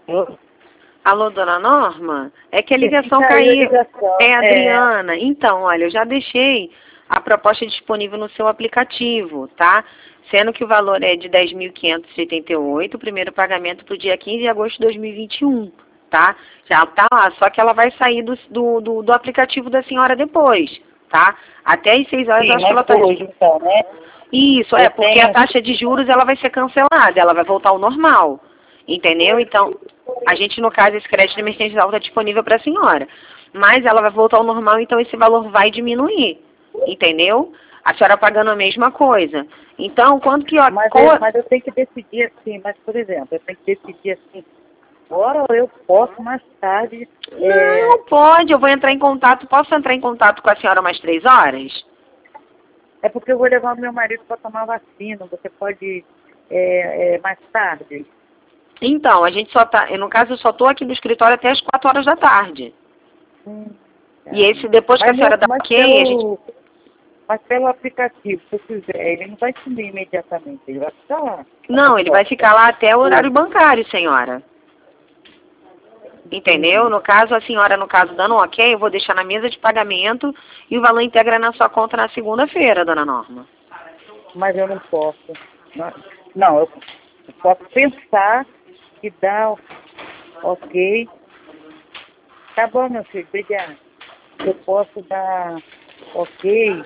Eu- Alô, dona Norma? É que a ligação Caiu a caiu. ligação. É, Adriana. Então, olha, eu já deixei a proposta disponível no seu aplicativo, tá? Sendo que o valor é de 10.588, o primeiro pagamento para o dia 15 de agosto de 2021, tá? Já tá lá, só que ela vai sair do aplicativo da senhora depois, tá? Até às 6 horas Sim, eu acho que ela mas tá... hoje, então, né? Isso, Eu porque a tenho... taxa de juros ela vai ser cancelada, ela vai voltar ao normal, entendeu? Então, a gente, no caso, esse crédito emergencial está disponível para a senhora, mas ela vai voltar ao normal, então esse valor vai diminuir, entendeu? A senhora pagando a mesma coisa. Então, quando que... Ó, Mas eu tenho que decidir assim, mas, por exemplo, eu tenho que decidir assim, agora ou eu posso mais tarde... Não, pode, eu vou entrar em contato, posso entrar em contato com a senhora mais 3 horas? É porque eu vou levar o meu marido para tomar vacina, você pode mais tarde? Então, a gente só tá, no caso, eu só estou aqui no escritório até as 4 horas da tarde. E esse, depois que a senhora dá ok, a gente... Mas pelo aplicativo, se eu quiser, ele não vai sumir imediatamente, ele vai ficar lá. Não, ele vai ficar lá até o horário bancário, senhora. Entendeu? No caso, a senhora, no caso, dando um ok, eu vou deixar na mesa de pagamento e o valor integra na sua conta na segunda-feira, dona Norma. Mas eu não posso. Não, eu posso pensar e dar ok. Tá bom, meu filho, obrigada. Eu posso dar ok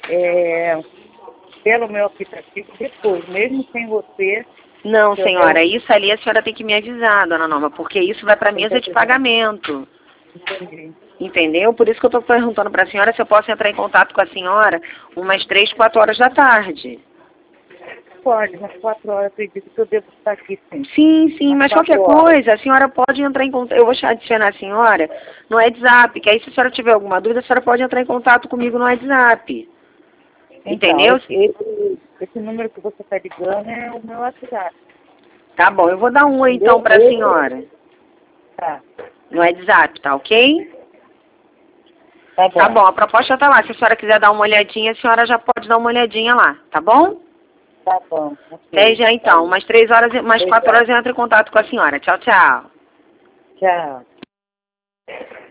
pelo meu aplicativo depois, mesmo sem você. Não, Se eu senhora, der isso ali a senhora tem que me avisar, dona Norma, porque isso vai para a mesa de pagamento. entendi. Entendeu? Por isso que eu estou perguntando para a senhora se eu posso entrar em contato com a senhora umas 3, 4 horas da tarde. Pode, umas 4 horas, eu acredito que eu devo estar aqui sim. Sim, mas qualquer coisa, a senhora pode entrar em contato, eu vou adicionar a senhora no WhatsApp, que aí se a senhora tiver alguma dúvida, a senhora pode entrar em contato comigo no WhatsApp. Então, Entendeu? esse número que você está ligando é o meu WhatsApp. Tá bom, eu vou dar um então para a senhora Tá, no WhatsApp, tá ok? tá bom. Tá bom, a proposta tá lá. Se a senhora quiser dar uma olhadinha, a senhora já pode dar uma olhadinha lá, tá bom? Tá bom. Até já então, umas 3 horas, mais 4 Obrigada. horas eu entro em contato com a senhora. Tchau, tchau. Tchau.